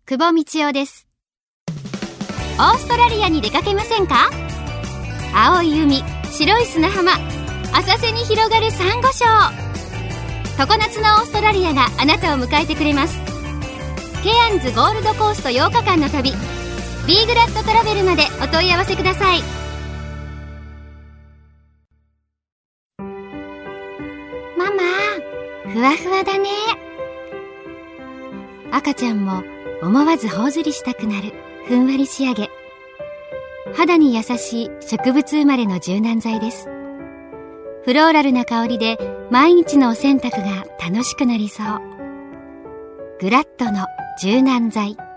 久保道夫です。オーストラリアに出かけませんか？青い海、白い砂浜、浅瀬に広がるサンゴ礁。常夏のオーストラリアがあなたを迎えてくれます。ケアンズゴールドコースト8日間の旅、ビーグラッドトラベルまでお問い合わせください。ママ、ふわふわだね。赤ちゃんも思わず頬ずりしたくなるふんわり仕上げ。肌に優しい植物生まれの柔軟剤です。フローラルな香りで毎日のお洗濯が楽しくなりそう。グラッドの柔軟剤。